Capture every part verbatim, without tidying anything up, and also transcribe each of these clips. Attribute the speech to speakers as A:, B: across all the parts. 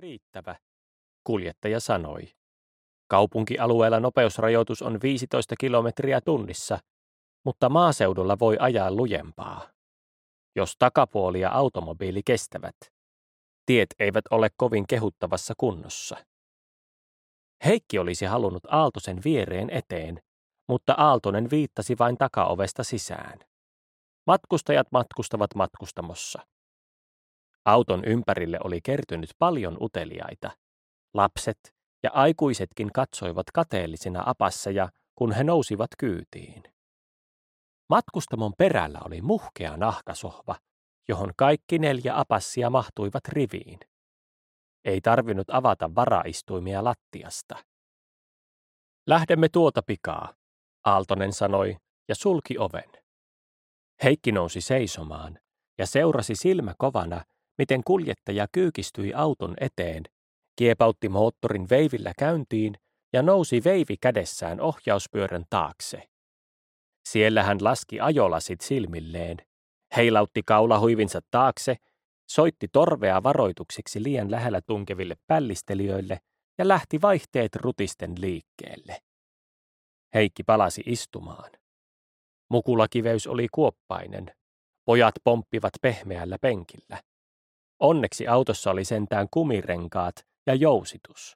A: Riittävä, kuljettaja sanoi. Kaupunkialueella nopeusrajoitus on viisitoista kilometriä tunnissa, mutta maaseudulla voi ajaa lujempaa. Jos takapuoli ja automobiili kestävät. Tiet eivät ole kovin kehuttavassa kunnossa. Heikki olisi halunnut Aaltosen viereen eteen, mutta Aaltonen viittasi vain takaovesta sisään. Matkustajat matkustavat matkustamossa. Auton ympärille oli kertynyt paljon uteliaita. Lapset ja aikuisetkin katsoivat kateellisina apasseja, kun he nousivat kyytiin. Matkustamon perällä oli muhkea nahkasohva, johon kaikki neljä apassia mahtuivat riviin. Ei tarvinnut avata varaistuimia lattiasta. Lähdemme tuota pikaa, Aaltonen sanoi ja sulki oven. Heikki nousi seisomaan ja seurasi silmä kovana, miten kuljettaja kyykistyi auton eteen, kiepautti moottorin veivillä käyntiin ja nousi veivi kädessään ohjauspyörän taakse. Siellä hän laski ajolasit silmilleen, heilautti kaulahuivinsa taakse, soitti torvea varoituksiksi liian lähellä tunkeville pällistelijöille ja lähti vaihteet rutisten liikkeelle. Heikki palasi istumaan. Mukulakiveys oli kuoppainen. Pojat pomppivat pehmeällä penkillä. Onneksi autossa oli sentään kumirenkaat ja jousitus.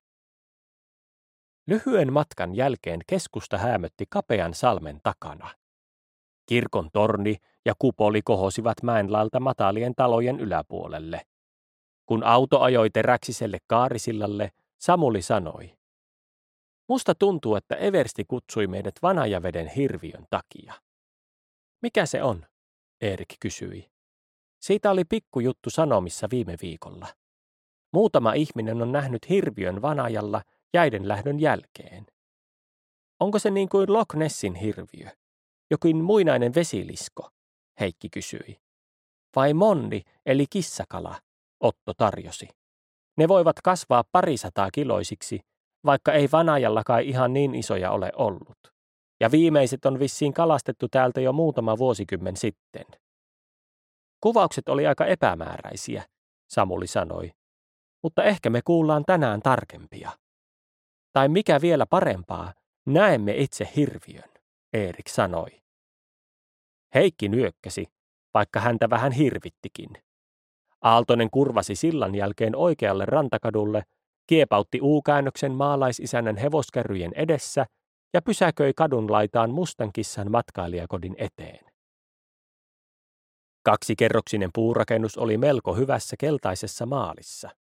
A: Lyhyen matkan jälkeen keskusta häämötti kapean salmen takana. Kirkon torni ja kupoli kohosivat mäenlaelta matalien talojen yläpuolelle. Kun auto ajoi teräksiselle kaarisillalle, Samuli sanoi: "Musta tuntuu, että Eversti kutsui meidät Vanajaveden hirviön takia." "Mikä se on?" Erik kysyi. "Siitä oli pikkujuttu sanomissa viime viikolla. Muutama ihminen on nähnyt hirviön Vanajalla jäiden lähdön jälkeen." "Onko se niin kuin Loch Nessin hirviö? Jokin muinainen vesilisko?" Heikki kysyi. "Vai monni eli kissakala?" Otto tarjosi. "Ne voivat kasvaa parisataa kiloisiksi, vaikka ei Vanajalla kai ihan niin isoja ole ollut. Ja viimeiset on vissiin kalastettu täältä jo muutama vuosikymmen sitten." "Kuvaukset oli aika epämääräisiä", Samuli sanoi, "mutta ehkä me kuullaan tänään tarkempia. Tai mikä vielä parempaa, näemme itse hirviön", Erik sanoi. Heikki nyökkäsi, vaikka häntä vähän hirvittikin. Aaltonen kurvasi sillan jälkeen oikealle rantakadulle, kiepautti U-käännöksen maalaisisännän hevoskärryjen edessä ja pysäköi kadun laitaan mustan kissan matkailijakodin eteen. Kaksikerroksinen puurakennus oli melko hyvässä keltaisessa maalissa.